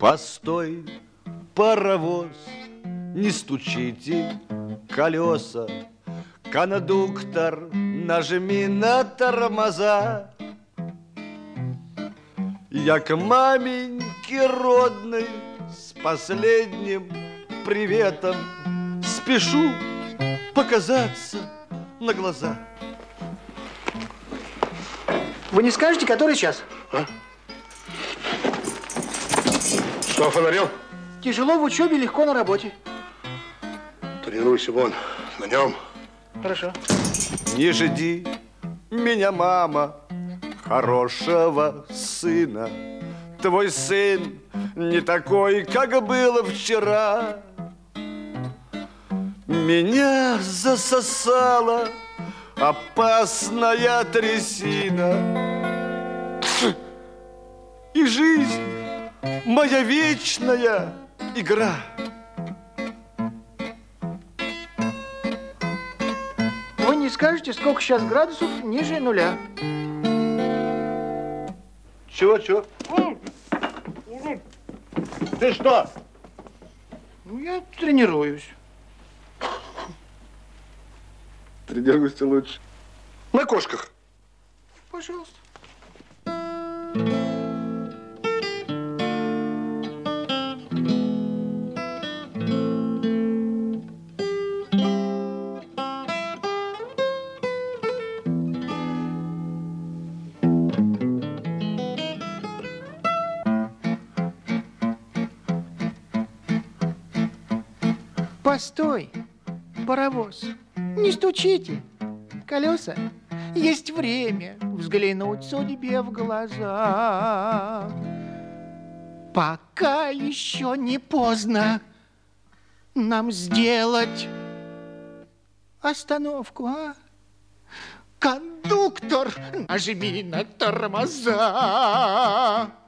Постой, паровоз, не стучите колеса. Кондуктор, нажми на тормоза. Я к маменьке родной с последним приветом спешу показаться на глаза. Вы не скажете, который час? А? Что, фонарел? Тяжело в учебе, легко на работе. Тренируйся вон, на нем. Хорошо. Не жди меня, мама, хорошего сына. Твой сын не такой, как было вчера. Меня засосала опасная трясина. И жизнь моя вечная игра. Вы не скажете, сколько сейчас градусов ниже нуля? Чего? Ты что? Ну, я тренируюсь. Тренируйся лучше. На кошках. Пожалуйста. Постой, паровоз, не стучите. Колеса, есть время взглянуть судьбе в глаза. Пока еще не поздно нам сделать остановку, а? Кондуктор, нажми на тормоза.